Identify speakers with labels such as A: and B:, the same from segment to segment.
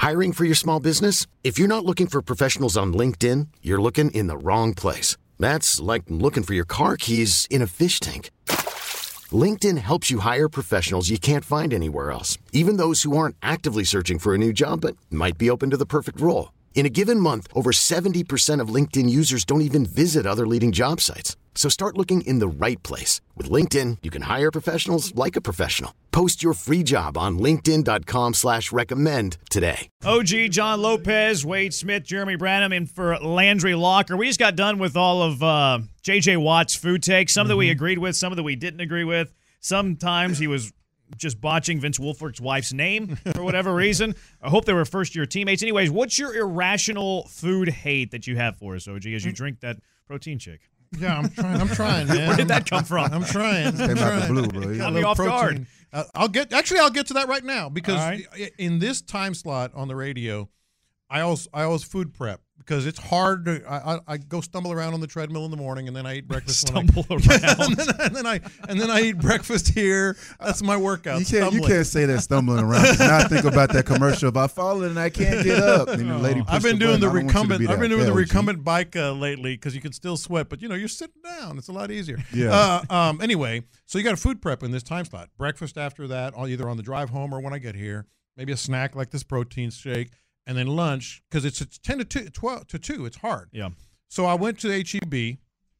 A: Hiring for your small business? If you're not looking for professionals on LinkedIn, you're looking in the wrong place. That's like looking for your car keys in a fish tank. LinkedIn helps you hire professionals you can't find anywhere else, even those who aren't actively searching for a new job but might be open to the perfect role. In a given month, over 70% of LinkedIn users don't even visit other leading job sites. So start looking in the right place. With LinkedIn, you can hire professionals like a professional. Post your free job on linkedin.com/recommend today.
B: OG, John Lopez, Wade Smith, Jeremy Branham, and for Landry Locker. We just got done with all of J.J. Watt's food takes. Some that we agreed with, some that we didn't agree with. Sometimes he was just botching Vince Wilfork's wife's name for whatever reason. I hope they were first-year teammates. Anyways, what's your irrational food hate that you have for us, OG, as you drink that protein shake?
C: Yeah, I'm trying, man.
B: Where did that come from?
C: I'm trying.
D: Came out the blue, bro.
B: Caught me off guard.
C: I'll get to that right now because in this time slot on the radio, I always food prep because it's hard to. I go stumble around on the treadmill in the morning and then I eat breakfast.
B: around.
C: and then I eat breakfast here. That's my workout.
D: You can't say that stumbling around. Now I think about that commercial. If I fall and I can't get up, and the lady.
C: I've been doing the recumbent. I've been doing the recumbent bike lately because you can still sweat, but you're sitting down. It's a lot easier.
D: Yeah.
C: Anyway, so you got to food prep in this time slot. Breakfast after that, either on the drive home or when I get here. Maybe a snack like this protein shake. And then lunch, because it's 10 to 2, 12 to 2. It's hard.
B: Yeah.
C: So I went to HEB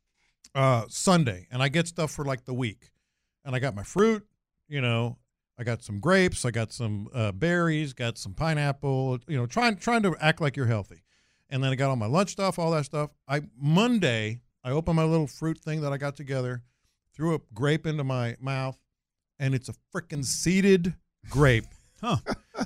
C: Sunday, and I get stuff for like the week. And I got my fruit, I got some grapes, I got some berries, got some pineapple, trying to act like you're healthy. And then I got all my lunch stuff, all that stuff. Monday, I opened my little fruit thing that I got together, threw a grape into my mouth, and it's a freaking seeded grape.
B: Huh.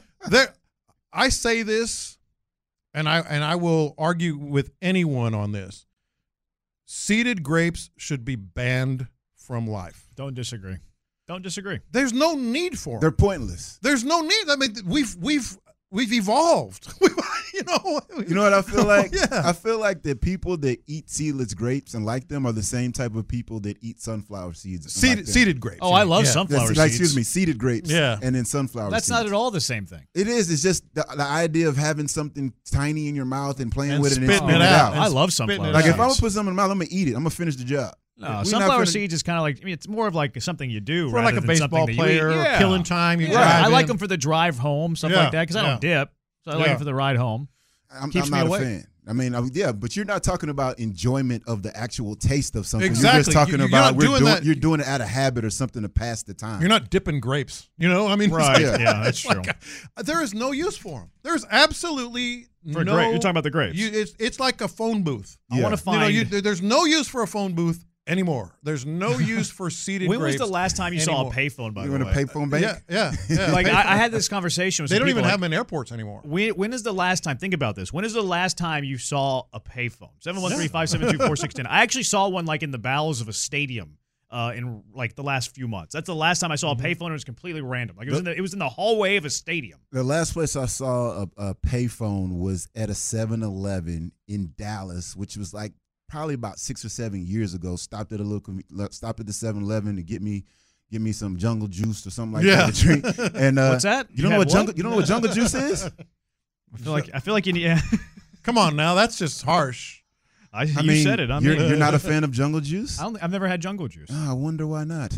C: I say this, and I will argue with anyone on this. Seeded grapes should be banned from life.
B: Don't disagree.
C: There's no need for them.
D: They're pointless.
C: There's no need. I mean, we've evolved.
D: You know what I feel like?
C: Yeah.
D: I feel like the people that eat seedless grapes and like them are the same type of people that eat sunflower seeds.
C: Seeded grapes.
B: Oh, I love sunflower seeds.
D: Excuse me, seeded grapes.
C: Yeah.
D: And then sunflower seeds.
B: That's not at all the same thing.
D: It is. It's just the idea of having something tiny in your mouth and playing with it and
C: spitting
D: spitting it out.
B: I love sunflower
D: Like
B: seeds.
D: if I'm going to put something in my mouth, I'm going to eat it. I'm going to finish the job.
B: No, sunflower seeds is kind of like, it's more of like something you do
C: for
B: rather
C: like a
B: than
C: baseball
B: something
C: player
B: that you eat.
C: or killing time. You drive
B: I like
C: in.
B: them for the drive home, stuff like that, because I don't dip. So I like it for the ride home.
D: I'm
B: Keeps
D: not
B: me away.
D: a fan. I mean, but you're not talking about enjoyment of the actual taste of something.
C: Exactly.
D: You're just talking
C: You're
D: about
C: not
D: you're doing it out of habit or something to pass the time.
C: You're not dipping grapes. I mean,
B: Right.
C: It's
B: Yeah, that's true.
C: There is no use for them. There's absolutely
B: For
C: no.
B: grape. You're talking about the grapes.
C: It's like a phone booth.
B: I want to find.
C: There's no use for a phone booth anymore. There's no use for seeded
B: When
C: grapes.
B: was the last time you saw a payphone, by
D: You
B: the way?
D: want a payphone bank?
C: Yeah.
B: Like, I had this conversation with
C: They
B: some
C: don't even
B: people,
C: have them in airports anymore.
B: When is the last time? Think about this. When is the last time you saw a payphone? 713-572-4610. I actually saw one like in the bowels of a stadium in like the last few months. That's the last time I saw a payphone. It was completely random. Like it was in the hallway of a stadium.
D: The last place I saw a payphone was at a 7-Eleven in Dallas, which was like probably about 6 or 7 years ago. Stopped at the 7-Eleven to get me some jungle juice or something like that to drink. And
B: what's that?
D: You don't know what jungle juice is?
B: I feel like you need. Yeah.
C: Come on now, that's just harsh.
B: You said it.
D: You're not a fan of jungle juice?
B: I've never had jungle juice.
D: Oh, I wonder why not.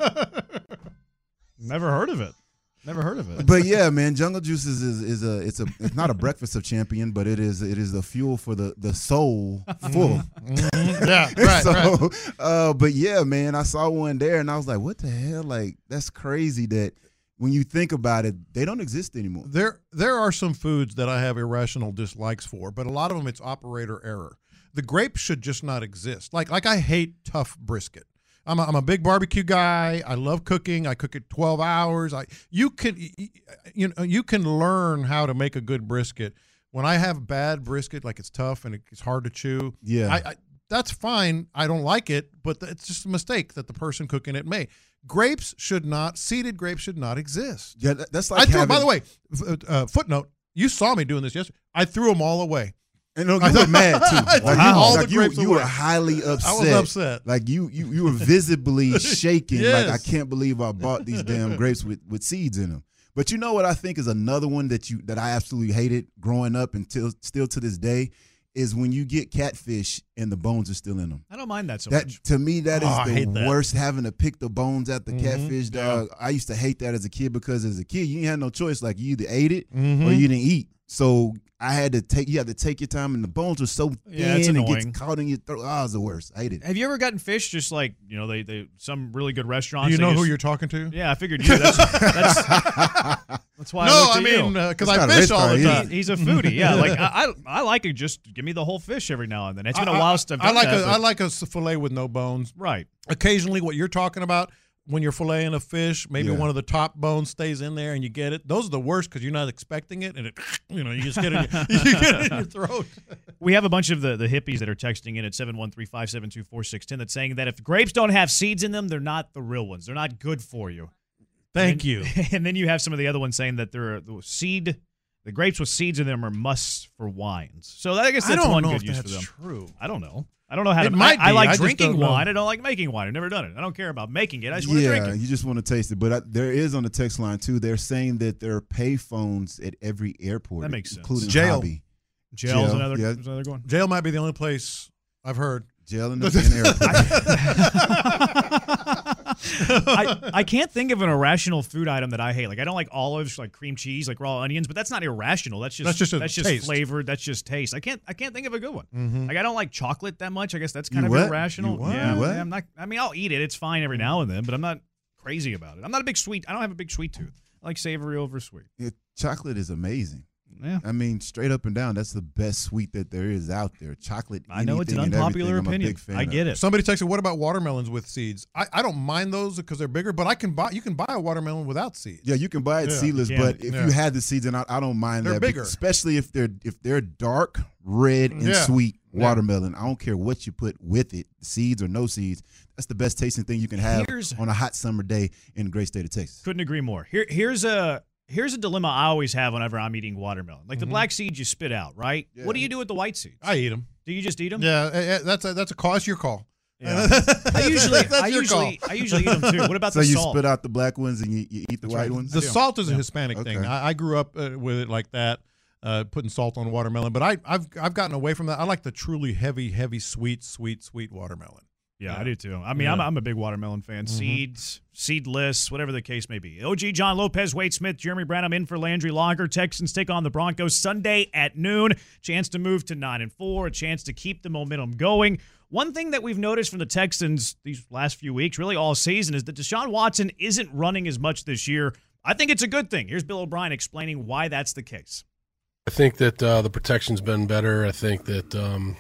B: Never heard of it.
D: But yeah, man, jungle juice it's not a breakfast of champion, but it is the fuel for the soul full.
C: Yeah, right.
D: But yeah, man, I saw one there and I was like, what the hell? Like, that's crazy that when you think about it, they don't exist anymore.
C: There are some foods that I have irrational dislikes for, but a lot of them it's operator error. The grape should just not exist. Like I hate tough brisket. I'm a big barbecue guy. I love cooking. I cook it 12 hours. You can learn how to make a good brisket. When I have bad brisket, like it's tough and it's hard to chew.
D: Yeah,
C: that's fine. I don't like it, but it's just a mistake that the person cooking it made. Seeded grapes should not exist.
D: Yeah, that's like.
C: By the way, footnote. You saw me doing this yesterday. I threw them all away.
D: And you were mad too.
C: Like
D: you were highly upset.
C: I was upset.
D: Like you were visibly shaking.
C: Yes.
D: Like, I can't believe I bought these damn grapes with seeds in them. But you know what I think is another one that I absolutely hated growing up until still to this day is when you get catfish and the bones are still in them.
B: I don't mind that so much.
D: To me, that is the worst, having to pick the bones at the catfish, dog. Yeah. I used to hate that as a kid because as a kid, you had no choice. Like, you either ate it or you didn't eat. So you had to take your time, and the bones were so thin and gets caught in your throat. Oh, it's the worst. I hate it.
B: Have you ever gotten fish just like, they some really good restaurants?
C: Do you know who you're talking to?
B: Yeah, I figured you. That's why I looked at you.
C: Because I fish all the time.
B: He's a foodie. Yeah, like I like it. Just give me the whole fish every now and then. It's been a while since I've done that.
C: I like a fillet with no bones.
B: Right.
C: Occasionally, what you're talking about, when you're filleting a fish, maybe one of the top bones stays in there and you get it. Those are the worst because you're not expecting it, and it, you just get it, you get it in your throat.
B: We have a bunch of the hippies that are texting in at 713-572-4610 that's saying that if grapes don't have seeds in them, they're not the real ones. They're not good for you.
C: Thank you.
B: And then you have some of the other ones saying that the grapes with seeds in them are musts for wines. So I guess that's one good use for them.
C: I don't know if that's true.
B: I don't know. I don't know how to. I like drinking wine. I don't like making wine. I've never done it. I don't care about making it. I just want to drink it.
D: Yeah, you just want to taste it. But there is on the text line too. They're saying that there are pay phones at every airport.
B: That makes sense.
D: Including
C: jail.
D: Hobby.
B: Jail is another one.
C: Jail might be the only place I've heard.
D: Jail in the
B: airport. I can't think of an irrational food item that I hate. Like, I don't like olives, like cream cheese, like raw onions, but that's not irrational. That's just
C: taste.
B: flavored. That's just taste. I can't think of a good one.
C: Mm-hmm.
B: Like, I don't like chocolate that much. I guess that's kind of irrational.
D: Yeah,
B: I'm not. I mean, I'll eat it. It's fine every now and then, but I'm not crazy about it. I'm not a big sweet. I don't have a big sweet tooth. I like savory over sweet.
D: Yeah, chocolate is amazing.
B: Yeah.
D: I mean, straight up and down, that's the best sweet that there is out there. Chocolate.
B: I know it's an unpopular opinion. I get it.
C: Somebody texted, what about watermelons with seeds? I don't mind those because they're bigger, but you can buy a watermelon without seeds.
D: Yeah, you can buy it seedless, but if you had the seeds, and I don't mind
C: they're
D: that.
C: Bigger.
D: Especially if they're dark, red, and sweet watermelon. I don't care what you put with it, seeds or no seeds. That's the best tasting thing you can have on a hot summer day in the great state of Texas.
B: Couldn't agree more. Here's a dilemma I always have whenever I'm eating watermelon. Like the black seeds you spit out, right? Yeah. What do you do with the white seeds?
C: I eat them.
B: Do you just eat them?
C: Yeah, that's a call. It's your call.
B: Yeah. I usually eat them too. What about the salt?
D: So you spit out the black ones and you eat the white ones?
C: The salt is a Hispanic thing. I grew up with it like that, putting salt on watermelon. But I've gotten away from that. I like the truly heavy, sweet watermelon.
B: Yeah, I do too. I mean, I'm a big watermelon fan. Seeds, seedless, whatever the case may be. OG, John Lopez, Wade Smith, Jeremy Branham in for Landry Locker. Texans take on the Broncos Sunday at noon. Chance to move to 9-4, a chance to keep the momentum going. One thing that we've noticed from the Texans these last few weeks, really all season, is that Deshaun Watson isn't running as much this year. I think it's a good thing. Here's Bill O'Brien explaining why that's the case.
E: I think that the protection's been better. I think that,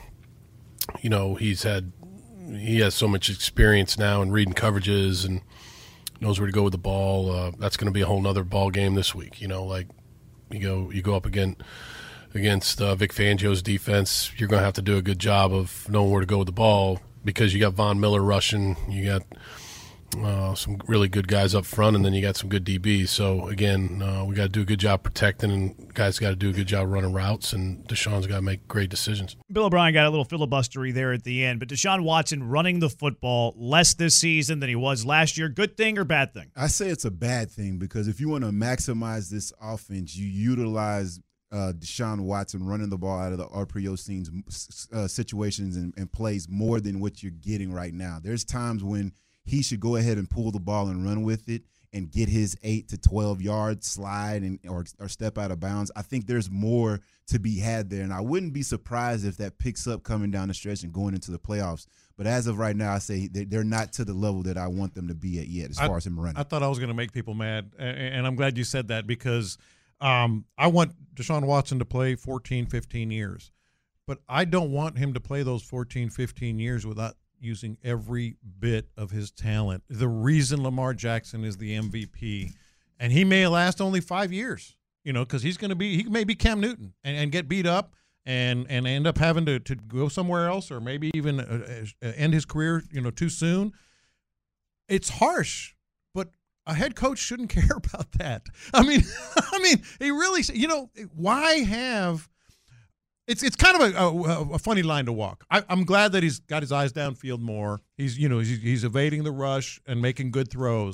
E: he has so much experience now in reading coverages and knows where to go with the ball. That's going to be a whole nother ball game this week. Like you go up against Vic Fangio's defense. You're going to have to do a good job of knowing where to go with the ball because you got Von Miller rushing. You got some really good guys up front, and then you got some good DBs. So, again, we got to do a good job protecting, and guys got to do a good job running routes, and Deshaun's got to make great decisions.
B: Bill O'Brien got a little filibustery there at the end, but Deshaun Watson running the football less this season than he was last year. Good thing or bad thing?
D: I say it's a bad thing because if you want to maximize this offense, you utilize Deshaun Watson running the ball out of the RPO situations and plays more than what you're getting right now. There's times when he should go ahead and pull the ball and run with it and get his 8 to 12 yard slide or step out of bounds. I think there's more to be had there, and I wouldn't be surprised if that picks up coming down the stretch and going into the playoffs. But as of right now, I say they're not to the level that I want them to be at yet as far as him running.
C: I thought I was going to make people mad, and I'm glad you said that because I want Deshaun Watson to play 14, 15 years. But I don't want him to play those 14, 15 years without using every bit of his talent. The reason Lamar Jackson is the MVP, and he may last only 5 years, because he may be Cam Newton and get beat up and end up having to go somewhere else or maybe even end his career, too soon. It's harsh, but a head coach shouldn't care about that. I mean, he really, why have? It's kind of a funny line to walk. I'm glad that he's got his eyes downfield more. He's evading the rush and making good throws.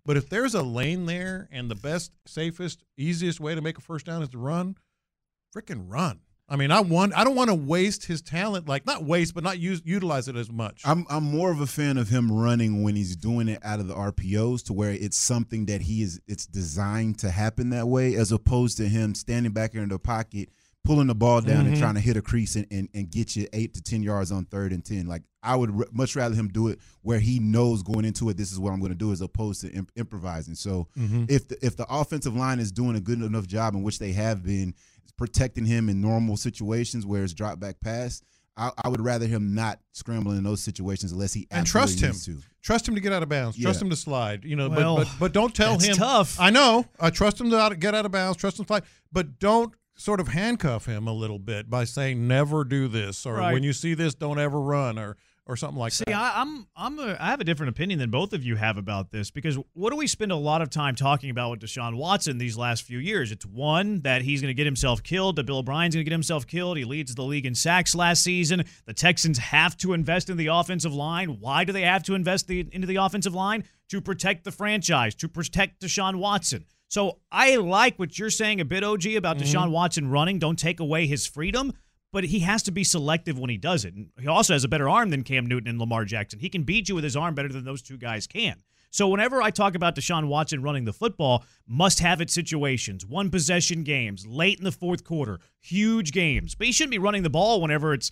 C: But if there's a lane there and the best, safest, easiest way to make a first down is to run, freaking run. I mean, I don't want to waste his talent, like not waste, but not utilize it as much.
D: I'm more of a fan of him running when he's doing it out of the RPOs, to where it's something that it's designed to happen that way, as opposed to him standing back here in the pocket, pulling the ball down and trying to hit a crease and get you 8 to 10 yards on 3rd and 10. Like, I would much rather him do it where he knows going into it, this is what I'm going to do, as opposed to improvising. So if the offensive line is doing a good enough job, in which they have been, protecting him in normal situations where it's drop back pass, I would rather him not scrambling in those situations unless he absolutely needs to.
C: Trust him to get out of bounds.
D: Yeah.
C: Trust him to slide.
B: Well,
C: but don't tell him.
B: That's tough.
C: I know. Trust him to get out of bounds. Trust him to slide. But don't sort of handcuff him a little bit by saying never do this, or when you see this, don't ever run, or something like that.
B: See, I have a different opinion than both of you have about this, because what do we spend a lot of time talking about with Deshaun Watson these last few years? It's one, that he's going to get himself killed, that Bill O'Brien's going to get himself killed. He leads the league in sacks last season. The Texans have to invest in the offensive line. Why do they have to invest into the offensive line? To protect the franchise, to protect Deshaun Watson. So I like what you're saying a bit, OG, about Deshaun Watson running. Don't take away his freedom. But he has to be selective when he does it. And he also has a better arm than Cam Newton and Lamar Jackson. He can beat you with his arm better than those two guys can. So whenever I talk about Deshaun Watson running the football, must-have-it situations, one-possession games, late in the fourth quarter, huge games. But he shouldn't be running the ball whenever it's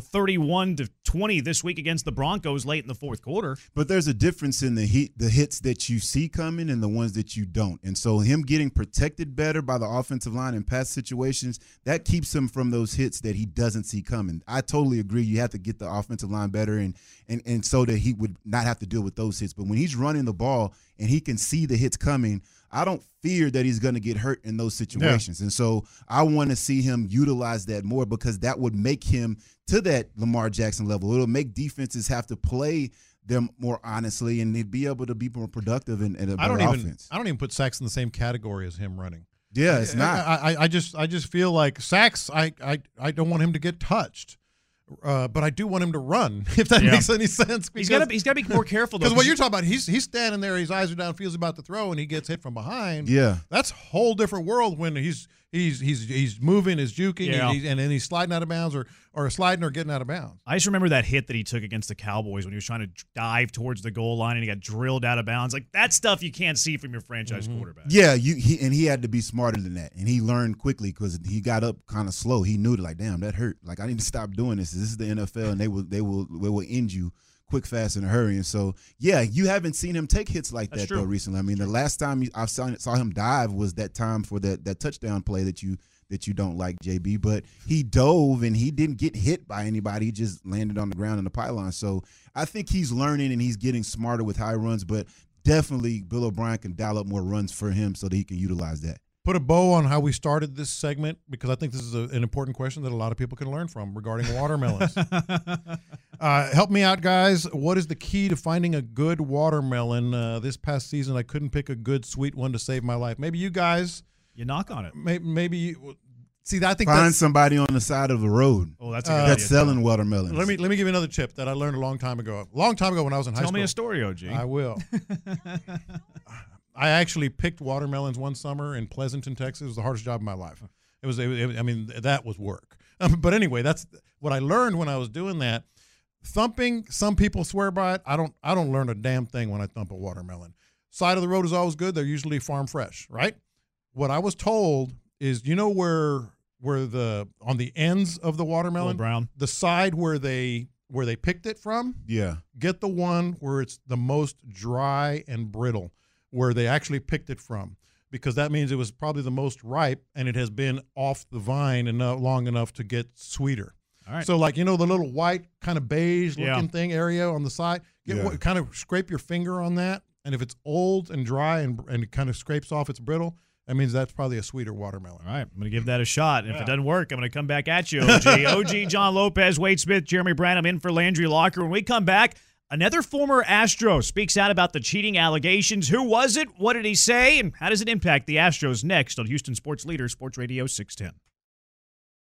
B: 31-20 this week against the Broncos late in the fourth quarter.
D: But there's a difference in the hits that you see coming and the ones that you don't. And so him getting protected better by the offensive line in pass situations, that keeps him from those hits that he doesn't see coming. I totally agree. You have to get the offensive line better and so that he would not have to deal with those hits. But when he's running the ball and he can see the hits coming, I don't fear that he's going to get hurt in those situations. Yeah. And so I want to see him utilize that more, because that would make him to that Lamar Jackson level. It'll make defenses have to play them more honestly, and they'd be able to be more productive and a better offense.
C: I don't even put sacks in the same category as him running.
D: Yeah, it's not.
C: I just feel like sacks, I don't want him to get touched. But I do want him to run, if that makes any sense.
B: He's got to be more careful, though.
C: Because what you're talking about, he's standing there, his eyes are down, feels about to throw, and he gets hit from behind.
D: Yeah,
C: that's a whole different world when he's moving, he's juking, and then he's sliding out of bounds or sliding or getting out of bounds.
B: I just remember that hit that he took against the Cowboys when he was trying to dive towards the goal line and he got drilled out of bounds. Like, that stuff you can't see from your franchise quarterback.
D: Yeah, he had to be smarter than that, and he learned quickly because he got up kind of slow. He knew like, damn, that hurt. Like, I need to stop doing this. This is the NFL, and they will end you quick, fast, in a hurry. And so, yeah, you haven't seen him take hits like that though recently. I mean, the last time I saw him dive was that time for that touchdown play that you don't like, JB. But he dove and he didn't get hit by anybody. He just landed on the ground in the pylon. So I think he's learning and he's getting smarter with high runs. But definitely Bill O'Brien can dial up more runs for him so that he can utilize that.
C: Put a bow on how we started this segment, because I think this is an important question that a lot of people can learn from regarding watermelons. Help me out, guys. What is the key to finding a good watermelon? This past season, I couldn't pick a good sweet one to save my life. Maybe you guys.
B: You knock on it.
C: Maybe you. See, I think
D: find somebody on the side of the road.
B: Oh, that's a good idea.
D: That's selling watermelons.
C: Let me give you another tip that I learned a long time ago. When I was in high school.
B: Tell me a story, OG.
C: I will. I actually picked watermelons one summer in Pleasanton, Texas. It was the hardest job of my life. That was work. But anyway, that's what I learned when I was doing that. Thumping, some people swear by it. I don't learn a damn thing when I thump a watermelon. Side of the road is always good. They're usually farm fresh, right? What I was told is, where on the ends of the watermelon,
B: brown,
C: the side where they picked it from, get the one where it's the most dry and brittle, where they actually picked it from, because that means it was probably the most ripe and it has been off the vine and long enough to get sweeter.
B: All right.
C: So the little white kind of beige looking thing area on the side, kind of scrape your finger on that, and if it's old and dry and it kind of scrapes off, it's brittle, that means that's probably a sweeter watermelon.
B: All right, I'm going to give that a shot. And if it doesn't work, I'm going to come back at you, OG. OG, John Lopez, Wade Smith, Jeremy Branham in for Landry Locker. When we come back, another former Astro speaks out about the cheating allegations. Who was it? What did he say? And how does it impact the Astros? Next on Houston Sports Leader, Sports Radio 610.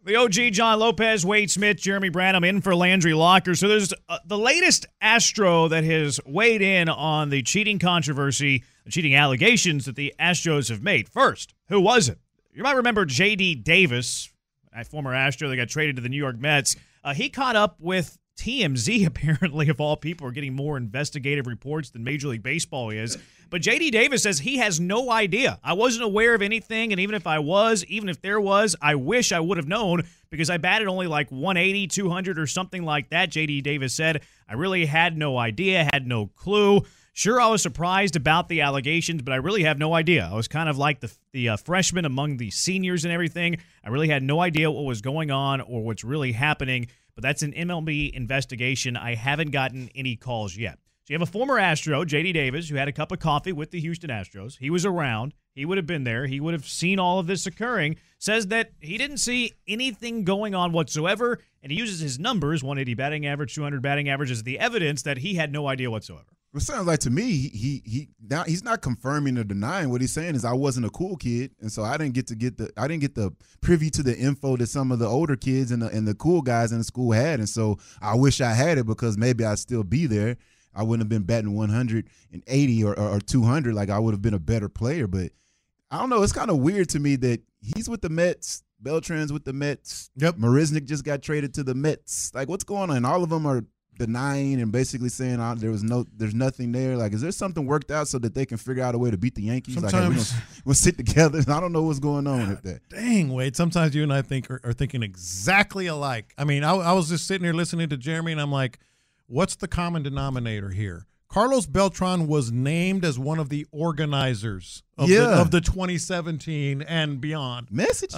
B: The OG, John Lopez, Wade Smith, Jeremy Branham in for Landry Locker. So there's the latest Astro that has weighed in on the cheating controversy, the cheating allegations that the Astros have made. First, who was it? You might remember J.D. Davis, a former Astro that got traded to the New York Mets. He caught up with TMZ, apparently, of all people, are getting more investigative reports than Major League Baseball is. But J.D. Davis says he has no idea. I wasn't aware of anything, and even if I was, even if there was, I wish I would have known because I batted only like 180, 200 or something like that, J.D. Davis said. I really had no idea, had no clue. Sure, I was surprised about the allegations, but I really have no idea. I was kind of like the freshman among the seniors and everything. I really had no idea what was going on or what's really happening, but that's an MLB investigation. I haven't gotten any calls yet. So you have a former Astro, J.D. Davis, who had a cup of coffee with the Houston Astros. He was around. He would have been there. He would have seen all of this occurring. Says that he didn't see anything going on whatsoever, and he uses his numbers, 180 batting average, 200 batting average, as the evidence that he had no idea whatsoever.
D: It sounds like to me he's not confirming or denying. What he's saying is I wasn't a cool kid, and so I didn't get the privy to the info that some of the older kids and the cool guys in the school had, and so I wish I had it because maybe I'd still be there. I wouldn't have been batting 180 or 200 like I would have been a better player. But I don't know. It's kind of weird to me that he's with the Mets. Beltran's with the Mets.
C: Yep.
D: Marisnick just got traded to the Mets. Like, what's going on? All of them are denying and basically saying there's nothing there. Like, is there something worked out so that they can figure out a way to beat the Yankees?
C: Sometimes
D: like, we'll sit together. I don't know what's going on with that.
C: Dang, Wade. Sometimes you and I are thinking exactly alike. I mean, I was just sitting here listening to Jeremy, and I'm like, what's the common denominator here? Carlos Beltran was named as one of the organizers of the 2017 and beyond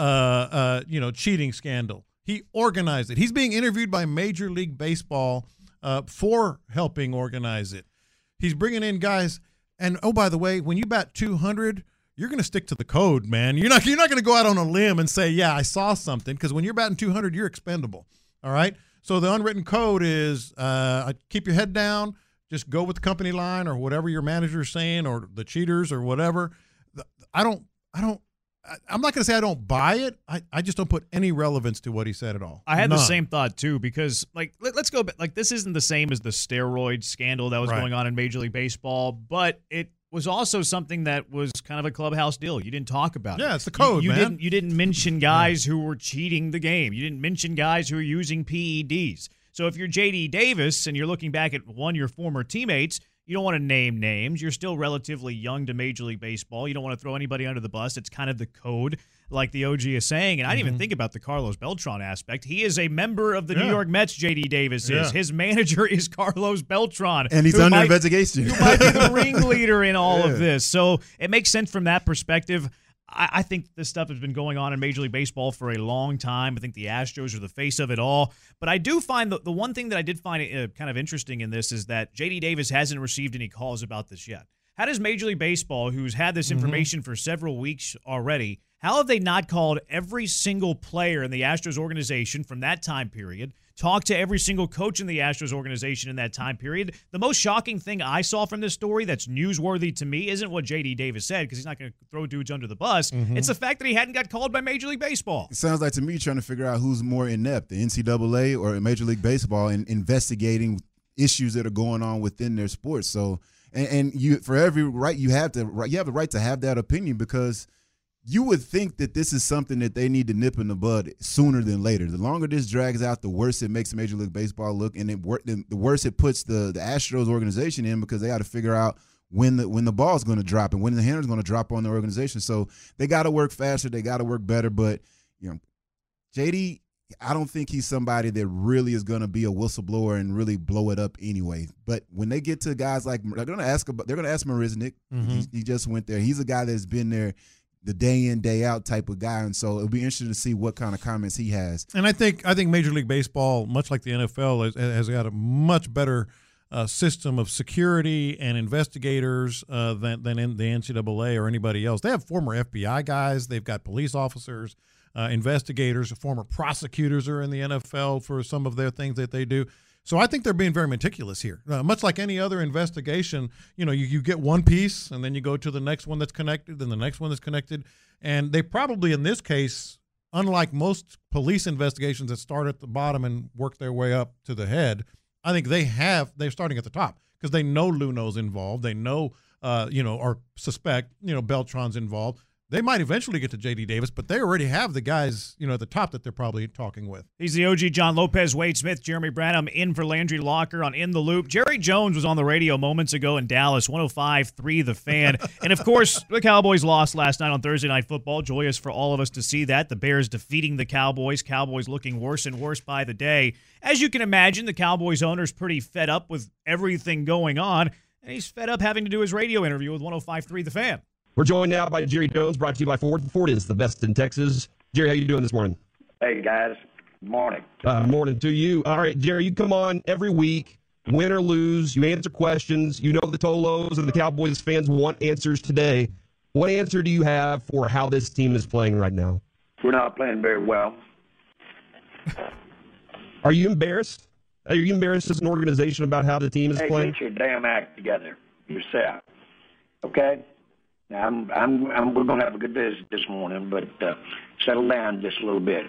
C: cheating scandal. He organized it. He's being interviewed by Major League Baseball for helping organize it. He's bringing in guys, and oh, by the way, when you bat 200, you're going to stick to the code, man. You're not going to go out on a limb and say, yeah, I saw something, because when you're batting 200, you're expendable. All right. So the unwritten code is keep your head down, just go with the company line or whatever your manager's saying or the cheaters or whatever. I'm not going to say I don't buy it. I just don't put any relevance to what he said at all.
B: I had the same thought too, because let's go back. Like, this isn't the same as the steroid scandal that was going on in Major League Baseball, but it was also something that was kind of a clubhouse deal. You didn't talk about it.
C: Yeah, it's the code, man.
B: You didn't mention guys who were cheating the game. You didn't mention guys who were using PEDs. So if you're J.D. Davis and you're looking back at your former teammates, you don't want to name names. You're still relatively young to Major League Baseball. You don't want to throw anybody under the bus. It's kind of the code, like the OG is saying. And I didn't even think about the Carlos Beltran aspect. He is a member of the New York Mets, J.D. Davis is.
C: Yeah.
B: His manager is Carlos Beltran.
D: And he's under investigation.
B: Who might be the ringleader in all of this. So it makes sense from that perspective. I think this stuff has been going on in Major League Baseball for a long time. I think the Astros are the face of it all. But I do find the one thing that I did find kind of interesting in this is that J.D. Davis hasn't received any calls about this yet. How does Major League Baseball, who's had this information for several weeks already, how have they not called every single player in the Astros organization from that time period, talked to every single coach in the Astros organization in that time period? The most shocking thing I saw from this story that's newsworthy to me isn't what J.D. Davis said, because he's not going to throw dudes under the bus. It's the fact that he hadn't got called by Major League Baseball.
D: It sounds like to me trying to figure out who's more inept, the NCAA or Major League Baseball, in investigating issues that are going on within their sports. So, and you, for every right, you have the right to have that opinion, because you would think that this is something that they need to nip in the bud sooner than later. The longer this drags out, the worse it makes Major League Baseball look, and the worse it puts the Astros organization in, because they got to figure out when the ball's going to drop and when the hammer's going to drop on the organization. So they got to work faster, they got to work better. But JD, I don't think he's somebody that really is going to be a whistleblower and really blow it up anyway. But when they get to guys like, they're going to ask Marisnick. He just went there. He's a guy that's been there the day in, day out type of guy, and so it'll be interesting to see what kind of comments he has.
C: And I think Major League Baseball, much like the NFL, has got a much better system of security and investigators than in the NCAA or anybody else. They have former FBI guys, they've got police officers, investigators, former prosecutors are in the NFL for some of their things that they do. So I think they're being very meticulous here. Much like any other investigation, you get one piece and then you go to the next one that's connected and the next one that's connected. And they probably, in this case, unlike most police investigations that start at the bottom and work their way up to the head, I think they're starting at the top because they know Luno's involved. They know, or suspect, Beltran's involved. They might eventually get to J.D. Davis, but they already have the guys, at the top that they're probably talking with.
B: He's the OG John Lopez, Wade Smith, Jeremy Branham in for Landry Locker on In the Loop. Jerry Jones was on the radio moments ago in Dallas, 105.3 The Fan. And, of course, the Cowboys lost last night on Thursday Night Football. Joyous for all of us to see that. The Bears defeating the Cowboys. Cowboys looking worse and worse by the day. As you can imagine, the Cowboys owner's pretty fed up with everything going on, and he's fed up having to do his radio interview with 105.3 The Fan.
F: We're joined now by Jerry Jones, brought to you by Ford. Ford is the best in Texas. Jerry, how you doing this morning?
G: Hey, guys. Morning.
F: Morning to you. All right, Jerry, you come on every week, win or lose. You answer questions. You know the Tolos and the Cowboys fans want answers today. What answer do you have for how this team is playing right now?
G: We're not playing very well.
F: Are you embarrassed? Are you embarrassed as an organization about how the team is playing?
G: Get your damn act together yourself. Okay? Now, we're going to have a good visit this morning, but settle down just a little bit.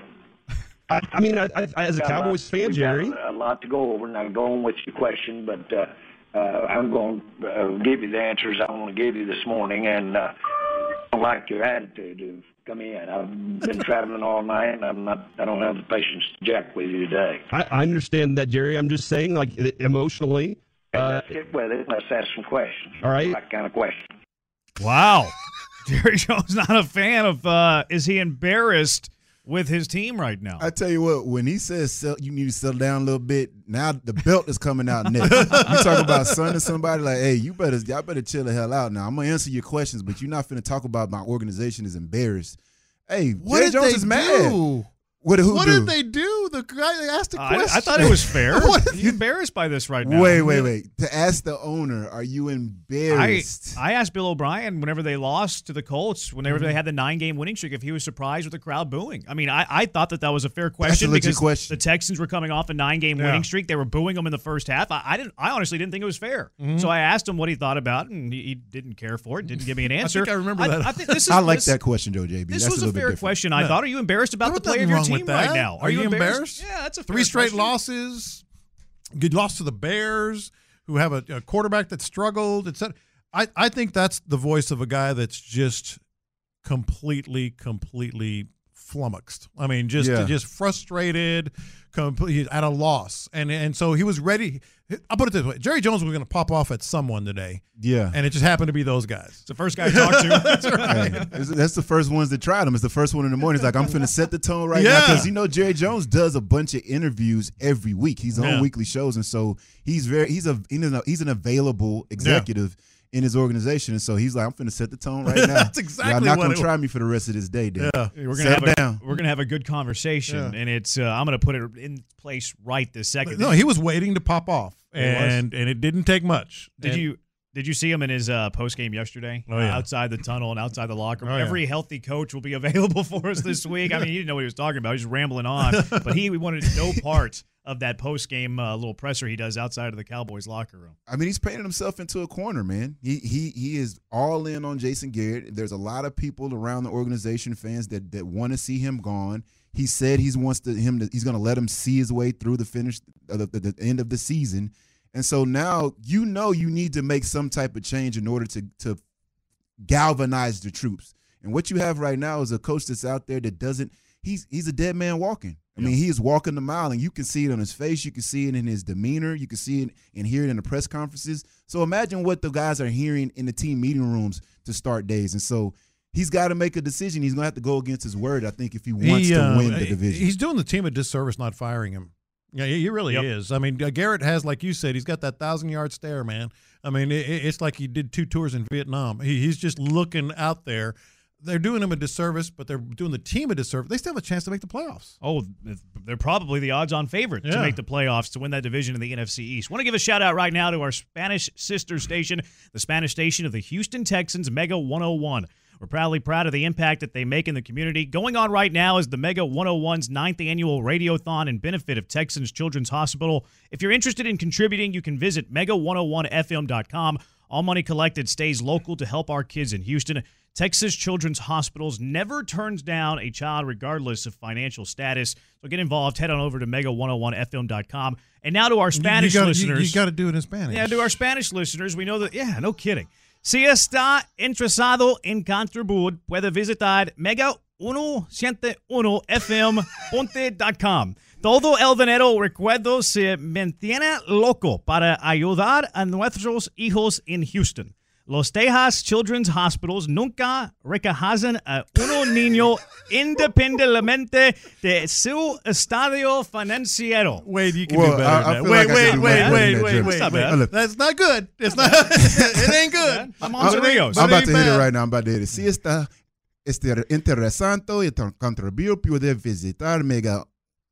F: As a Cowboys fan, Jerry.
G: A lot to go over, and I'm going with your question, but I'm going to give you the answers I want to give you this morning, and I don't like your attitude to come in. I've been traveling all night, and I don't have the patience to jack with you today.
F: I understand that, Jerry. I'm just saying, like, emotionally.
G: Let's get with it. Let's ask some questions.
F: All right.
G: That kind of question.
B: Wow. Jerry Jones not a fan of is he embarrassed with his team right now?
D: I tell you what, when he says you need to settle down a little bit, now the belt is coming out next. You talk about son to somebody like, hey, y'all better chill the hell out now. I'm gonna answer your questions, but you're not finna talk about my organization is embarrassed. Hey, Jerry Jones is mad. What
C: did they do? The guy asked the question.
B: I thought it was fair. You're embarrassed by this right now.
D: Wait. To ask the owner, are you embarrassed?
B: I asked Bill O'Brien whenever they lost to the Colts, whenever they had the 9-game winning streak, if he was surprised with the crowd booing. I mean, I thought that was a fair question because the Texans were coming off a 9-game winning streak. They were booing them in the first half. I honestly didn't think it was fair. So I asked him what he thought about it, and he didn't care for it, didn't give me an answer.
C: I think I remember that.
B: I think this is,
D: I like that question, Joe JB.
B: This was a fair question, I thought. Are you embarrassed about the play of your team right now?
C: Are you embarrassed?
B: Yeah, that's a fair
C: 3 straight
B: question.
C: losses. You lost to the Bears, who have a quarterback that struggled, etc. I think that's the voice of a guy that's just completely flummoxed. I mean, just frustrated, at a loss, and so he was ready. I'll put it this way: Jerry Jones was going to pop off at someone today.
D: Yeah,
C: and it just happened to be those guys.
B: It's the first guy I talked to.
C: That's right.
D: Hey, that's the first ones that tried him. It's the first one in the morning. He's like, I'm finna set the tone right now because Jerry Jones does a bunch of interviews every week. He's on weekly shows, and so he's an available executive in his organization, and so he's like, I'm finna set the tone right now.
C: That's exactly
D: Y'all not
C: what
D: gonna try me for the rest of this day, dude.
C: Yeah.
B: We're gonna have a good conversation, and it's I'm gonna put it in place right this second.
C: No, he was waiting to pop off, and it didn't take much.
B: Did you see him in his post game yesterday? Outside the tunnel and outside the locker room. Every healthy coach will be available for us this week. I mean, he didn't know what he was talking about. He was just rambling on, but we wanted no part of that post game little presser he does outside of the Cowboys locker room.
D: I mean, he's painted himself into a corner, man. He is all in on Jason Garrett. There's a lot of people around the organization, fans that want to see him gone. He said he's going to let him see his way through the finish, the end of the season. And so now you need to make some type of change in order to galvanize the troops. And what you have right now is a coach that's out there that doesn't – he's a dead man walking. I mean, he is walking the mile, and you can see it on his face. You can see it in his demeanor. You can see it and hear it in the press conferences. So imagine what the guys are hearing in the team meeting rooms to start days. And so he's got to make a decision. He's going to have to go against his word, I think, if he wants to win the division.
C: He's doing the team a disservice not firing him. Yeah, he really is. I mean, Garrett has, like you said, he's got that 1,000-yard stare, man. I mean, it's like he did 2 tours in Vietnam. He's just looking out there. They're doing him a disservice, but they're doing the team a disservice. They still have a chance to make the playoffs.
B: Oh, they're probably the odds-on favorite to make the playoffs, to win that division in the NFC East. Want to give a shout-out right now to our Spanish sister station, the Spanish station of the Houston Texans, Mega 101. We're proud of the impact that they make in the community. Going on right now is the Mega 101's 9th annual Radiothon in benefit of Texans Children's Hospital. If you're interested in contributing, you can visit mega101fm.com. All money collected stays local to help our kids in Houston. Texas Children's Hospitals never turns down a child regardless of financial status. So get involved. Head on over to mega101fm.com. And now to our Spanish listeners.
C: You got to do it in Spanish.
B: Yeah, to our Spanish listeners, we know that, no kidding. Si está interesado en contribuir, puede visitar mega101fm.com. Todo el dinero recuerdo se mantiene loco para ayudar a nuestros hijos en Houston. Los Tejas Children's Hospitals nunca rechazan a un niño independientemente de su estadio financiero.
C: Wait, you can do better than that. Wait. That's not good. It's not. It ain't good.
B: I'm on Rios.
D: I'm about to hit it right now. Si está interesante y contribuir, puede visitar Mega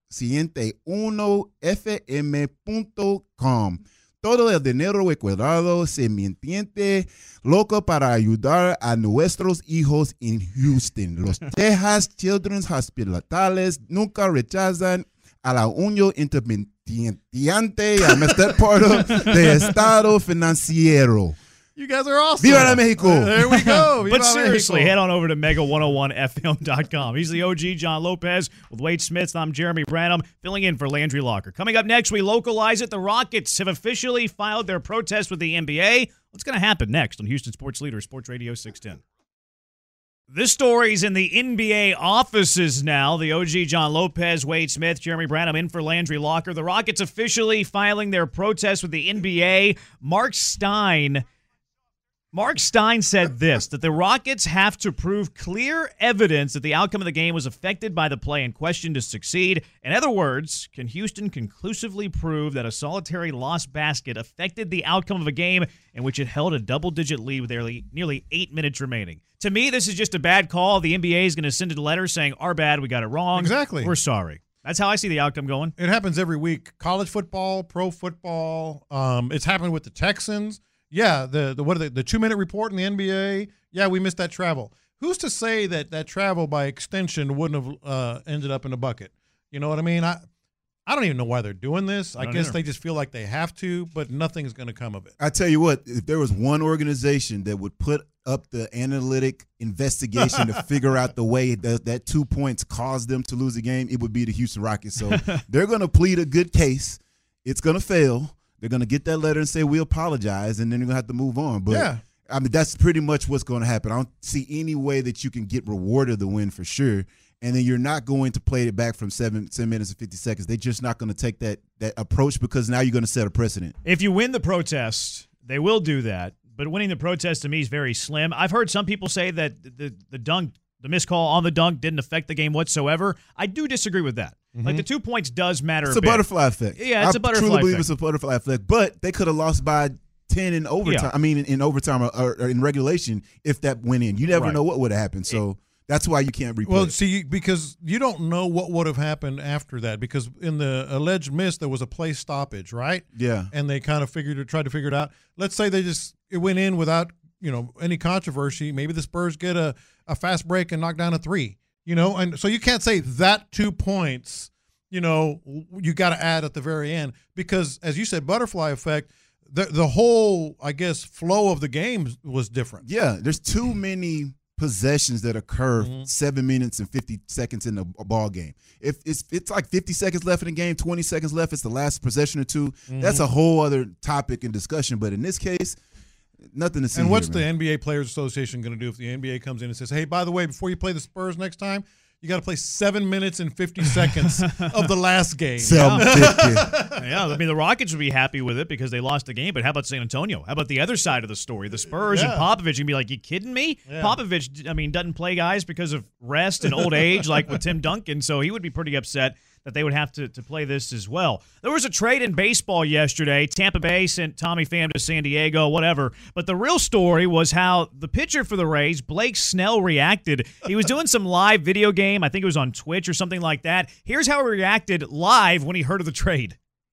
D: 101fm.com. Todo el dinero recuerdado se mantiene loco para ayudar a nuestros hijos en Houston. Los Texas Children's Hospitals nunca rechazan a la unión independiente a Mr. Porto de Estado Financiero.
C: You guys are awesome.
D: Viva la Mexico.
C: There we go.
B: But seriously, head on over to mega101fm.com. He's the OG John Lopez with Wade Smith. I'm Jeremy Branham, filling in for Landry Locker. Coming up next, we localize it. The Rockets have officially filed their protest with the NBA. What's going to happen next on Houston Sports Leader, Sports Radio 610? This story's in the NBA offices now. The OG John Lopez, Wade Smith, Jeremy Branham in for Landry Locker. The Rockets officially filing their protest with the NBA. Mark Stein said this, that the Rockets have to prove clear evidence that the outcome of the game was affected by the play in question to succeed. In other words, can Houston conclusively prove that a solitary lost basket affected the outcome of a game in which it held a double-digit lead with nearly 8 minutes remaining? To me, this is just a bad call. The NBA is going to send a letter saying, our bad, we got it wrong.
C: Exactly.
B: We're sorry. That's how I see the outcome going.
C: It happens every week. College football, pro football. It's happened with the Texans. Yeah, the 2-minute report in the NBA. Yeah, we missed that travel. Who's to say that travel by extension wouldn't have ended up in a bucket? You know what I mean? I don't even know why they're doing this. I guess they just feel like they have to, but nothing's going to come of it.
D: I tell you what, if there was one organization that would put up the analytic investigation to figure out the way that 2 points caused them to lose the game, it would be the Houston Rockets. So they're going to plead a good case. It's going to fail. They're going to get that letter and say, we apologize, and then they're going to have to move on. But,
C: yeah.
D: I mean, that's pretty much what's going to happen. I don't see any way that you can get rewarded the win for sure, and then you're not going to play it back from 10 minutes and 50 seconds. They're just not going to take that approach because now you're going to set a precedent.
B: If you win the protest, they will do that, but winning the protest to me is very slim. I've heard some people say that the missed call on the dunk didn't affect the game whatsoever. I do disagree with that. Mm-hmm. Like, the 2 points does matter.
D: It's a butterfly effect.
B: Yeah, it's a butterfly effect.
D: I truly believe it's a butterfly effect. But they could have lost by 10 in overtime. Yeah. I mean, in overtime or in regulation if that went in. You never know what would have happened. So that's why you can't replay.
C: Well, see, because you don't know what would have happened after that. Because in the alleged miss, there was a play stoppage, right?
D: Yeah.
C: And they kind of tried to figure it out. Let's say it went in without any controversy. Maybe the Spurs get a fast break and knock down a three. And so you can't say that 2 points, you got to add at the very end because, as you said, butterfly effect, the whole, I guess, flow of the game was different.
D: Yeah, there's too many possessions that occur 7 minutes and 50 seconds in a ball game. If it's like 50 seconds left in the game, 20 seconds left, it's the last possession or two, that's a whole other topic and discussion. But in this case, nothing to see.
C: And what's
D: the
C: NBA Players Association going to do if the NBA comes in and says, hey, by the way, before you play the Spurs next time, you got to play 7 minutes and 50 seconds of the last game.
B: Yeah, I mean, the Rockets would be happy with it because they lost the game, but how about San Antonio? How about the other side of the story? The Spurs and Popovich can be like, you kidding me? Yeah. Popovich, doesn't play guys because of rest and old age like with Tim Duncan, so he would be pretty upset that they would have to play this as well. There was a trade in baseball yesterday. Tampa Bay sent Tommy Pham to San Diego, whatever. But the real story was how the pitcher for the Rays, Blake Snell, reacted. He was doing some live video game. I think it was on Twitch or something like that. Here's how he reacted live when he heard of the trade.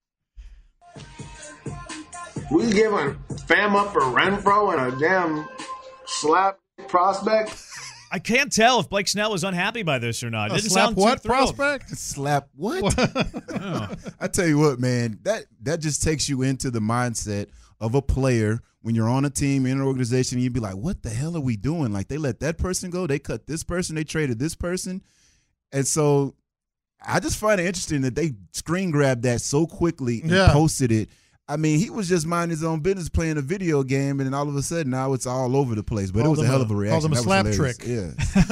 H: We giving Pham up for Renfroe and a damn slap prospect?
B: I can't tell if Blake Snell was unhappy by this or not. It didn't
C: slap
B: sound
C: what
B: too thrilled.
C: prospect?
D: Slap what? I tell you what, man, that just takes you into the mindset of a player when you're on a team in an organization, you'd be like, what the hell are we doing? Like, they let that person go. They cut this person. They traded this person. And so I just find it interesting that they screen grabbed that so quickly and posted it. I mean, he was just minding his own business playing a video game, and then all of a sudden now it's all over the place. But it was a hell of a reaction.
C: Called him a slap trick.
D: Yeah.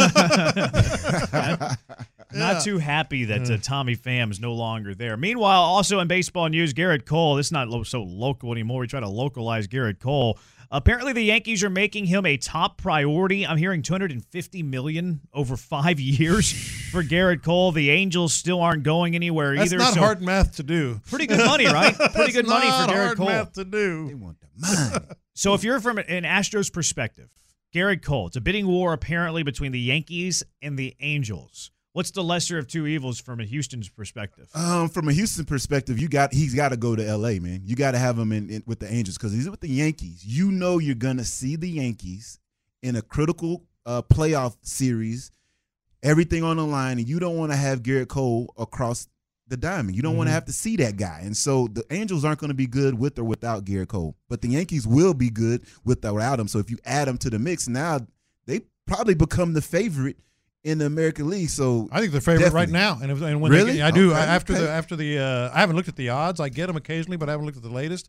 B: Not too happy that Tommy Pham is no longer there. Meanwhile, also in baseball news, Garrett Cole, this is not so local anymore. We try to localize Garrett Cole. Apparently, the Yankees are making him a top priority. I'm hearing $250 million over 5 years for Garrett Cole. The Angels still aren't going anywhere either.
C: That's not hard math to do.
B: Pretty good money, right? Pretty good money for Garrett Cole.
C: Math to do.
D: They want the money.
B: So if you're from an Astros perspective, Garrett Cole, it's a bidding war apparently between the Yankees and the Angels. What's the lesser of two evils from a Houston's perspective?
D: From a Houston perspective, he's got to go to L.A., man. You got to have him in with the Angels because he's with the Yankees. You know you're going to see the Yankees in a critical playoff series, everything on the line, and you don't want to have Garrett Cole across the diamond. You don't want to have to see that guy. And so the Angels aren't going to be good with or without Garrett Cole, but the Yankees will be good with or without him. So if you add him to the mix, now they probably become the favorite in the American League. So
C: I think they're favorite right now. And when
D: really?
C: I do.
D: Okay.
C: After the I haven't looked at the odds. I get them occasionally, but I haven't looked at the latest.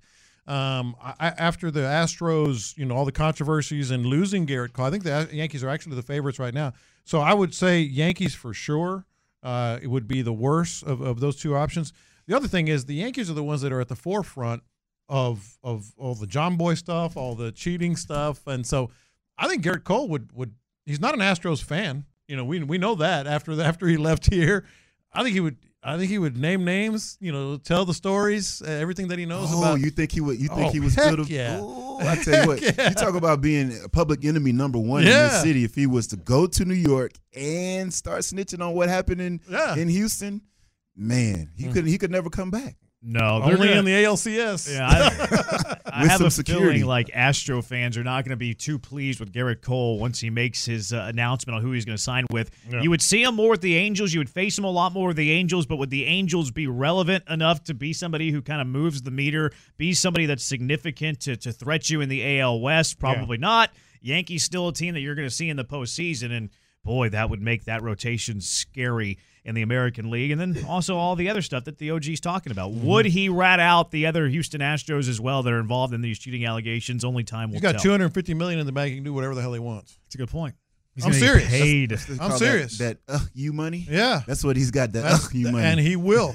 C: After the Astros, all the controversies and losing Garrett Cole, I think the Yankees are actually the favorites right now. So I would say Yankees for sure. It would be the worst of those two options. The other thing is the Yankees are the ones that are at the forefront of all the John Boy stuff, all the cheating stuff, and so I think Garrett Cole would. He's not an Astros fan. We know that after he left here. I think he would name names, tell the stories, everything that he knows about.
D: Oh, you think he would? You think he was good?
C: Yeah.
D: Oh, I tell you what, you talk about being a public enemy number one in this city. If he was to go to New York and start snitching on what happened in Houston, man, he could never come back.
B: No,
C: only in the ALCS.
B: Yeah, I have a feeling like Astro fans are not going to be too pleased with Garrett Cole once he makes his announcement on who he's going to sign with. Yeah. You would see him more with the Angels. You would face him a lot more with the Angels, but would the Angels be relevant enough to be somebody who kind of moves the meter, be somebody that's significant to threat you in the AL West? Probably not. Yankees still a team that you're going to see in the postseason, and boy, that would make that rotation scary in the American League. And then also all the other stuff that the OG's talking about. Would he rat out the other Houston Astros as well that are involved in these cheating allegations? Only time will tell.
C: He's got $250 million in the bank. He can do whatever the hell he wants.
B: That's a good point.
C: I'm serious.
B: Paid.
D: I'm serious. That you money?
C: Yeah.
D: That's what he's got, you money.
C: And he will.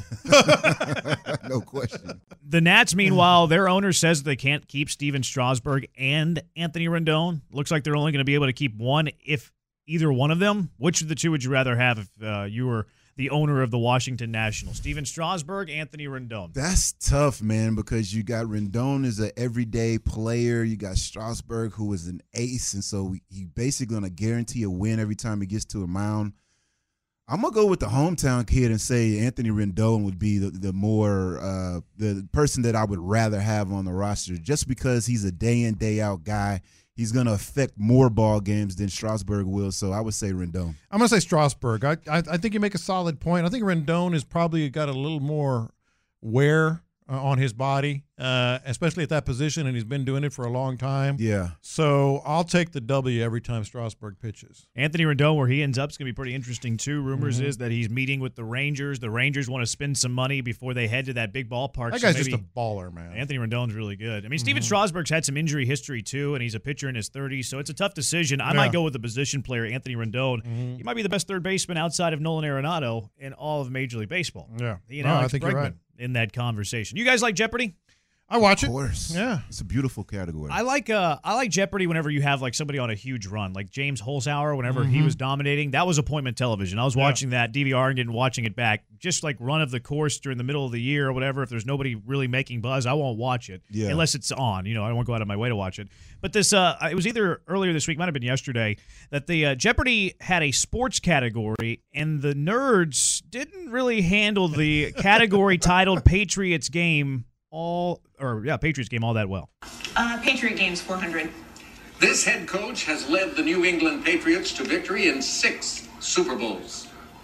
D: No question.
B: The Nats, meanwhile, their owner says they can't keep Steven Strasburg and Anthony Rendon. Looks like they're only going to be able to keep one if either one of them. Which of the two would you rather have if you were the owner of the Washington Nationals? Steven Strasburg, Anthony Rendon.
D: That's tough, man, because you got Rendon as an everyday player. You got Strasburg, who is an ace, and so he basically going to guarantee a win every time he gets to a mound. I'm going to go with the hometown kid and say Anthony Rendon would be the person that I would rather have on the roster just because he's a day-in, day-out guy. He's going to affect more ball games than Strasburg will, so I would say Rendon.
C: I'm going to say Strasburg. I think you make a solid point. I think Rendon has probably got a little more wear on his body, especially at that position, and he's been doing it for a long time.
D: Yeah.
C: So I'll take the W every time Strasburg pitches.
B: Anthony Rendon, where he ends up, is going to be pretty interesting, too. Rumors is that he's meeting with the Rangers. The Rangers want to spend some money before they head to that big ballpark.
C: That guy's just a baller, man.
B: Anthony Rendon's really good. I mean, Steven Strasburg's had some injury history, too, and he's a pitcher in his 30s, so it's a tough decision. I might go with the position player, Anthony Rendon. He might be the best third baseman outside of Nolan Arenado in all of Major League Baseball.
C: Yeah.
B: He and Alex Bregman in that conversation. You guys like Jeopardy?
C: I watch it.
D: Of course.
C: Yeah.
D: It's a beautiful category.
B: I like Jeopardy whenever you have like somebody on a huge run, like James Holzhauer whenever he was dominating. That was appointment television. I was watching that, DVRing it and watching it back. Just like run of the course during the middle of the year or whatever. If there's nobody really making buzz, I won't watch it unless it's on. I won't go out of my way to watch it. But this, it was either earlier this week, might have been yesterday, that the Jeopardy had a sports category and the nerds didn't really handle the category titled Patriots Game Patriots Game all that well.
I: Patriot Games 400.
J: This head coach has led the New England Patriots to victory in 6 Super Bowls.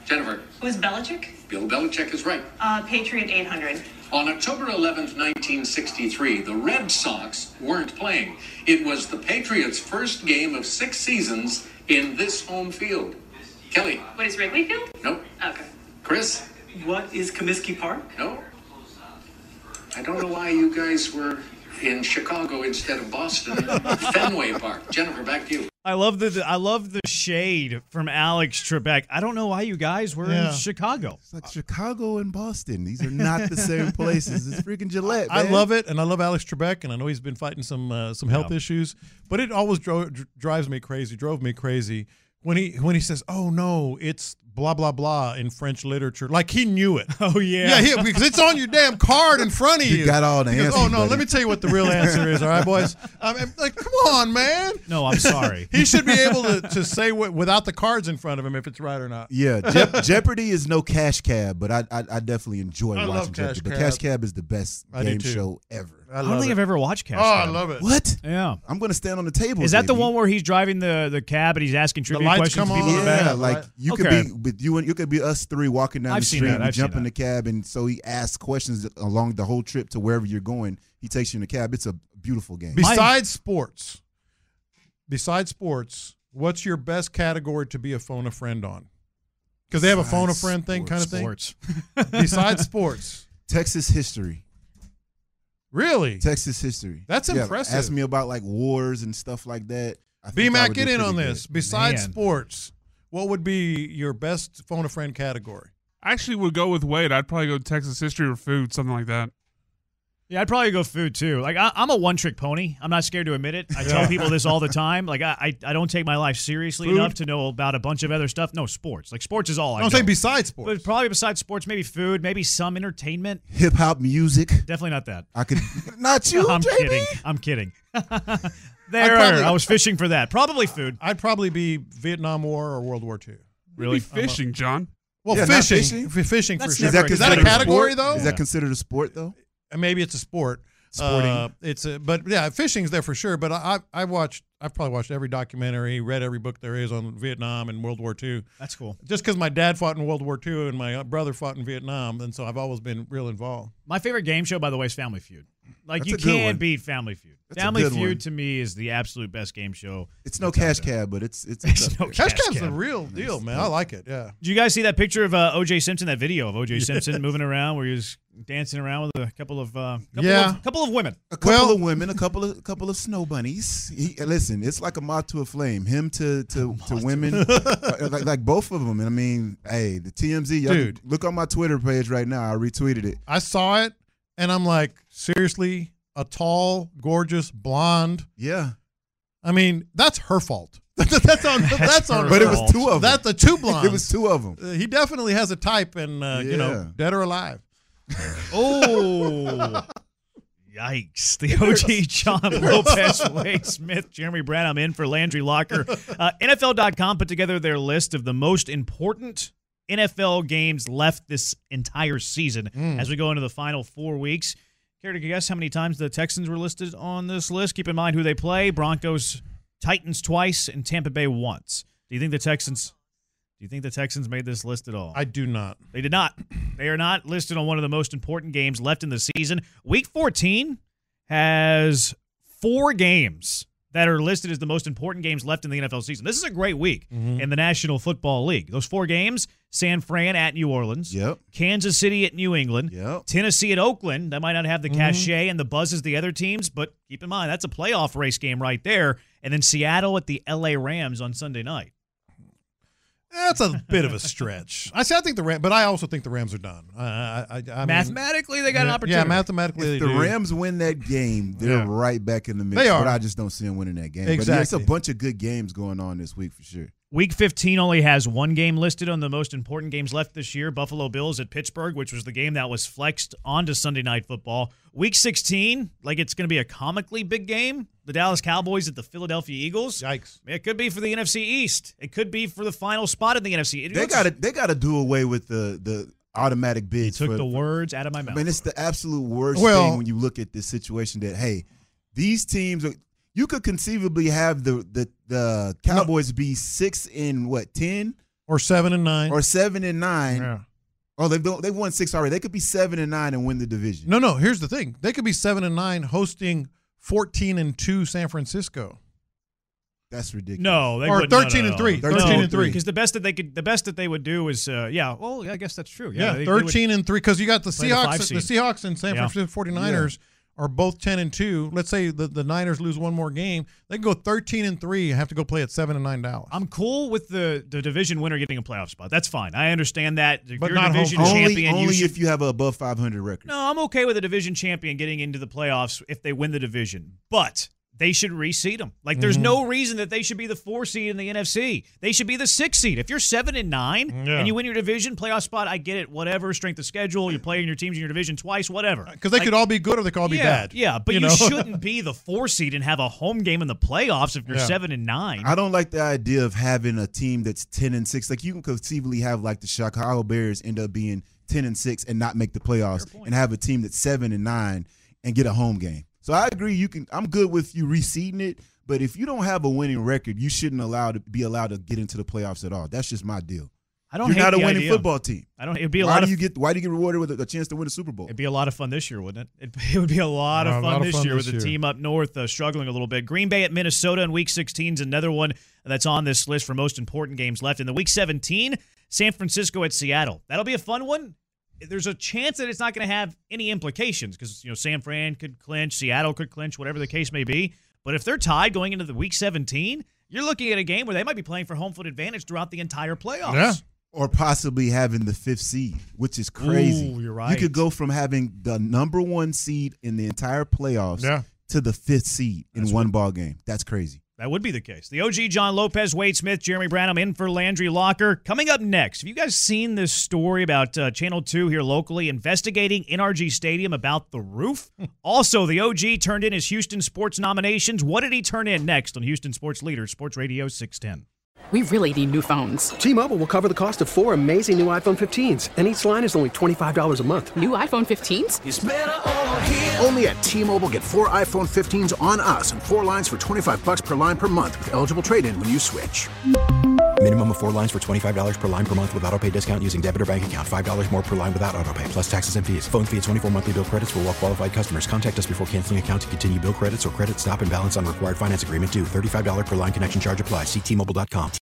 J: Jennifer.
I: Who's Belichick?
J: Bill Belichick is right.
I: Patriot 800.
J: On October 11th, 1963, the Red Sox weren't playing. It was the Patriots' first game of 6 seasons in this home field. Kelly.
I: What is Wrigley Field?
J: Nope.
I: Okay.
J: Chris.
K: What is Comiskey Park?
J: No. I don't know why you guys were in Chicago instead of Boston. Fenway Park. Jennifer, back to you.
B: I love the shade from Alex Trebek. I don't know why you guys were in Chicago.
D: It's like Chicago and Boston. These are not the same places. It's freaking Gillette, man.
C: I love it, and I love Alex Trebek, and I know he's been fighting some health issues, but it always drove me crazy when he says, "Oh no, it's blah blah blah" in French literature. Like he knew it.
B: Oh yeah,
C: because it's on your damn card in front of you.
D: You got all the answers.
C: Oh no,
D: buddy.
C: let me tell you what the real answer is. All right, boys. Like, come on, man.
B: No, I'm sorry.
C: He should be able to say without the cards in front of him if it's right or not.
D: Yeah, Jeopardy is no Cash Cab, but I definitely enjoy watching Jeopardy. But Cash Cab is the best game show ever.
B: I don't think I've ever watched Cash Cab.
C: I love it.
D: What?
B: Yeah.
D: I'm going to stand on the table.
B: Is that the one where he's driving the cab and he's asking trivia
C: lights
B: questions to
C: come
B: people in the back?
D: Yeah, like you could be with you and you could be us three walking down the street. You jump in the cab, and so he asks questions along the whole trip to wherever you're going. He takes you in the cab. It's a beautiful game.
C: Besides sports, what's your best category to be a phone a friend on? Because they have a phone a friend thing kind of thing. Besides sports,
D: Texas history.
C: Really?
D: Texas history.
C: That's impressive.
D: Ask me about like wars and stuff like that.
C: B-Mac, get in on this. Besides sports, what would be your best phone a friend category?
L: I actually would go with Wade. I'd probably go Texas history or food, something like that.
B: Yeah, I'd probably go food too. Like I'm a one-trick pony. I'm not scared to admit it. I tell people this all the time. Like I don't take my life seriously enough to know about a bunch of other stuff. No, sports. Like sports is all I know.
C: I'm saying besides sports.
B: But probably besides sports, maybe food, maybe some entertainment.
D: Hip hop music.
B: Definitely not that.
D: I could not you.
B: I'm
D: JB.
B: kidding. I was fishing for that. Probably food.
C: I'd probably be Vietnam War or World War II.
L: Really? Fishing, John.
C: Well,
D: Yeah,
C: fishing for sure.
D: Is that
C: a category though?
D: Is that considered a sport though?
C: Maybe it's a sport.
D: Sporting.
C: But yeah, fishing's there for sure. But I've probably watched every documentary, read every book there is on Vietnam and World War II.
B: That's cool.
C: Just because my dad fought in World War II and my brother fought in Vietnam, and so I've always been real involved.
B: My favorite game show, by the way, is Family Feud. Like
D: That's
B: you
D: a good one.
B: can't beat Family Feud.
D: That's a
B: Family
D: good
B: Feud
D: one.
B: to me is the absolute best game show.
D: It's no Cash Cab, but it's
B: no
C: Cash Cab's the real deal, man. I like it. Yeah.
B: Did you guys see that picture of O.J. Simpson? That video of O.J. Simpson moving around where he was dancing around with a couple of women.
D: A couple of women, a couple of snow bunnies. Listen, it's like a moth to a flame. Him to women, like both of them. And I mean, hey, the TMZ, y'all
C: Dude.
D: look on my Twitter page right now. I retweeted it.
C: I saw it, and I'm like, seriously, a tall, gorgeous blonde.
D: Yeah.
C: I mean, that's her fault. That's on her.
D: But it was two of them.
C: That's the two blondes.
D: It was two of them.
C: He definitely has a type, and dead or alive.
B: Oh, yikes. The OG John Lopez, Wade Smith, Jeremy Branham in for Landry Locker. NFL.com put together their list of the most important NFL games left this entire season as we go into the final 4 weeks. Care to guess how many times the Texans were listed on this list? Keep in mind who they play. Broncos, Titans twice, and Tampa Bay once. Do you think the Texans made this list at all?
C: I do not.
B: They did not. They are not listed on one of the most important games left in the season. Week 14 has 4 games that are listed as the most important games left in the NFL season. This is a great week in the National Football League. Those 4 games, San Fran at New Orleans, Kansas City at New England, Tennessee at Oakland. That might not have the cachet and the buzz as the other teams, but keep in mind, that's a playoff race game right there. And then Seattle at the L.A. Rams on Sunday night.
C: That's a bit of a stretch. I think the Rams, but I also think the Rams are done. I mean,
B: mathematically, they got an opportunity.
C: Yeah, mathematically,
D: if
C: they
D: the
C: do.
D: Rams win that game, they're right back in the mix.
C: They are.
D: But I just don't see them winning that game.
C: Exactly.
D: But yeah, it's a bunch of good games going on this week for sure.
B: Week 15 only has 1 game listed on the most important games left this year. Buffalo Bills at Pittsburgh, which was the game that was flexed onto Sunday Night Football. Week 16, like it's going to be a comically big game. The Dallas Cowboys at the Philadelphia Eagles.
C: Yikes.
B: It could be for the NFC East. It could be for the final spot in the NFC.
D: They got to do away with the automatic bids.
B: You took the words out of my mouth.
D: I mean, it's the absolute worst thing when you look at this situation that, hey, these teams are – you could conceivably have the Cowboys be 6 in 10,
C: Or 7-9.
D: Or 7-9.
C: Yeah.
D: Oh, they've won 6 already. They could be 7-9 and win the division.
C: No. Here's the thing: they could be 7-9 hosting 14-2 San Francisco.
D: That's ridiculous.
B: No, they
C: or
B: wouldn't.
C: 13-3. 13-3.
B: Because the best that they would do is, Well, I guess that's true.
C: Yeah, 13-3. Because you got the Seahawks. The Seahawks and San Francisco 49ers are both 10-2. Let's say the Niners lose one more game, they can go 13-3 and have to go play at 7-9 Dallas.
B: I'm cool with the division winner getting a playoff spot. That's fine. I understand that. If
C: but
B: you're
C: not
B: a division
C: home.
B: champion,
D: only if you have an above 500 record.
B: No, I'm okay with a division champion getting into the playoffs if they win the division, but they should reseed them. Like, there's no reason that they should be the 4 seed in the NFC. They should be the 6 seed. If you're 7-9 and you win your division playoff spot, I get it. Whatever, strength of schedule, you're playing your teams in your division twice, whatever.
C: Because they could all be good or they could all be bad.
B: Yeah, but you shouldn't be the 4 seed and have a home game in the playoffs if you're 7-9.
D: I don't like the idea of having a team that's 10-6. Like, you can conceivably have like the Chicago Bears end up being 10-6 and not make the playoffs, and have a team that's 7-9 and get a home game. So I agree. I'm good with you reseeding it, but if you don't have a winning record, you shouldn't be allowed to get into the playoffs at all. That's just my deal.
B: You're
D: hate not a winning football team.
B: It'd be
D: why do you get rewarded with a chance to win a Super Bowl?
B: It'd be a lot of fun this year, wouldn't it? It would be a lot of fun this year with the team up north struggling a little bit. Green Bay at Minnesota in Week 16 is another one that's on this list for most important games left. In the Week 17, San Francisco at Seattle. That'll be a fun one. There's a chance that it's not going to have any implications because, San Fran could clinch, Seattle could clinch, whatever the case may be. But if they're tied going into the Week 17, you're looking at a game where they might be playing for home field advantage throughout the entire playoffs.
C: Yeah.
D: Or possibly having the 5th seed, which is crazy.
B: Ooh, you're right.
D: You could go from having the number 1 seed in the entire playoffs to the 5th seed in one ball game. That's crazy.
B: That would be the case. The OG, John Lopez, Wade Smith, Jeremy Branham in for Landry Locker. Coming up next, have you guys seen this story about Channel 2 here locally investigating NRG Stadium about the roof? Also, the OG turned in his Houston Sports nominations. What did he turn in next on Houston Sports Leader, Sports Radio 610?
M: We really need new phones.
N: T-Mobile will cover the cost of 4 amazing new iPhone 15s, and each line is only $25 a month.
M: New iPhone 15s?
N: It's better over here.
O: Only at T-Mobile, get 4 iPhone 15s on us and 4 lines for $25 per line per month with eligible trade-in when you switch.
P: Minimum of 4 lines for $25 per line per month with autopay discount using debit or bank account. $5 more per line without autopay, plus taxes and fees. Phone fee at 24 monthly bill credits for well-qualified customers. Contact us before canceling account to continue bill credits or credit stop and balance on required finance agreement due. $35 per line connection charge applies. See T-Mobile.com.